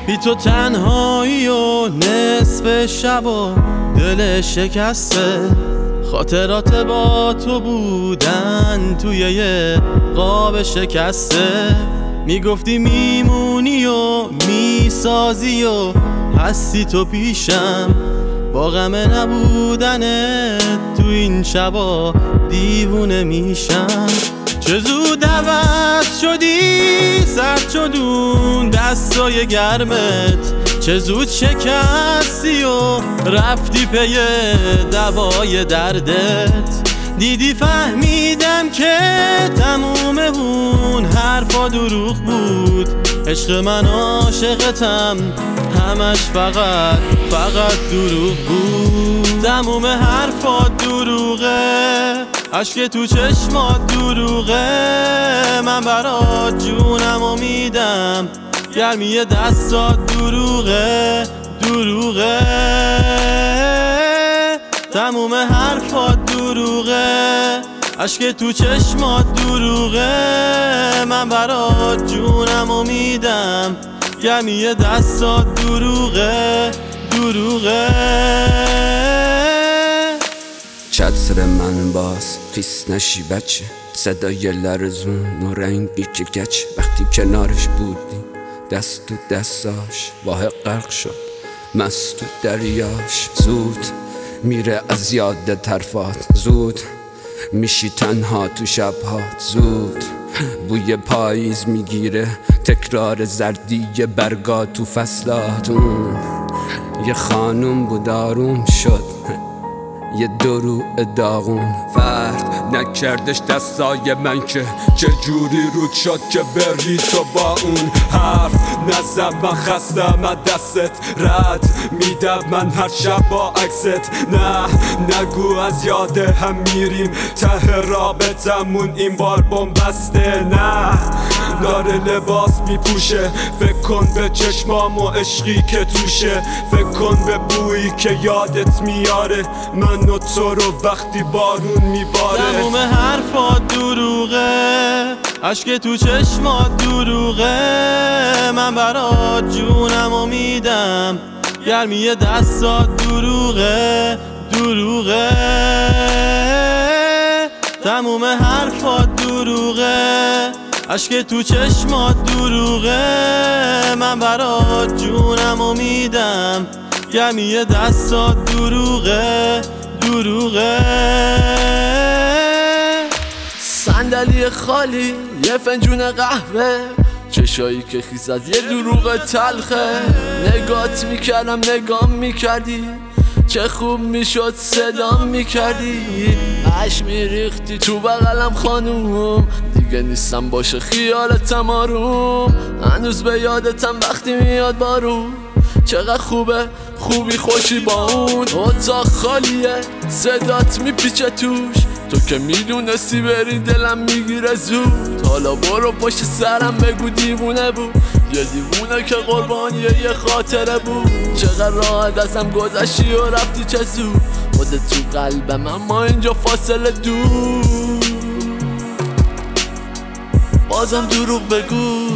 بی تو تنهایی و نصف شب و دل شکسته، خاطرات با تو بودن توی یه قاب شکسته. میگفتی میمونی و میسازی و هستی تو پیشم، با غم نبودنت تو این شبا دیوونه میشم. چه زود عوض شدی، سرد شدون دستای گرمت، چه زود شکستی و رفتی پی دوای دردت. دیدی فهمیدم که تموم اون حرفا دروغ بود، عشق من عاشقتم همش فقط دروغ بود. تموم حرفا دروغه، عشق تو چشمات دروغه، من برات جونمو میدم، گرمی دستات دروغه. تموم حرفات دروغه، عشق تو چشمات دروغه، من برات جونمو میدم، گرمی دستات دروغه. شاید سر من باز خیس نشی بچه، صدای لرزون و رنگی که گچ. وقتی کنارش بودی دست تو دستاش واه غرق شد مست تو دریاش. زود میره از یاد طرفات، زود میشی تنها تو شبهات، زود بوی پاییز میگیره تکرار زردی برگا تو فصلات. یه خانوم بود آروم شد، یه دروع داغون، فرق نکردش دستای من که چجوری رود شد که بری تو با اون حرف نزم. من خستم از دستت، رد میدم من هر شب با عکست. نه نگو از یاد هم میریم ته رابطمون این بار بمبسته. نه داره لباس میپوشه، فکر کن به چشمام و عشقی که توشه، فکر کن به بویی که یادت میاره من و تو رو وقتی بارون میباره. تموم حرفات دروغه، عشق تو چشمات دروغه، من برات جونمو میدم، گرمی دستات دروغه. تموم حرفات دروغه، عشق تو چشمات دروغه، من برات جونمو میدم، گرمی دستات دروغه. صندلی خالی، یه فنجون قهوه، چشایی که خیس از یه دروغ تلخه. نگات میکردم نگام میکردی، چه خوب میشد صدام میکردی. عشق میریختی تو بغلم خانوم، دیگه نیستم باشه خیالتم آروم. هنوز به یادتم وقتی میاد بارون، چقدر خوبه خوبی خوشی با اون. اتاق خالیه صدات میپیچه توش، تو که میدونستی بری دلم میگیره زود. حالا برو پشت سرم بگو دیوونه بود، یه دیوونه که قربانی یه خاطره بود. چقدر راحت ازم گذشتی و رفتی چه زود، خودت تو قلبم اما اینجا فاصله دور. بازم دروغ بگو.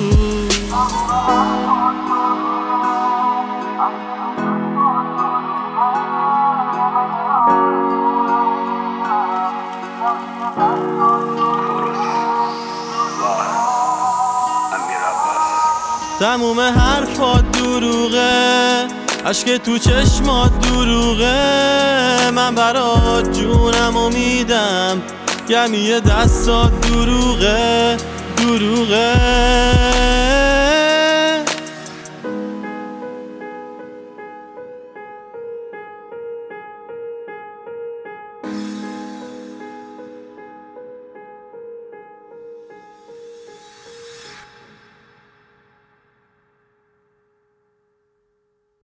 تموم حرفات دروغه، عشق تو چشمات دروغه، من برات جونمو میدم، گرمی دستات دروغه.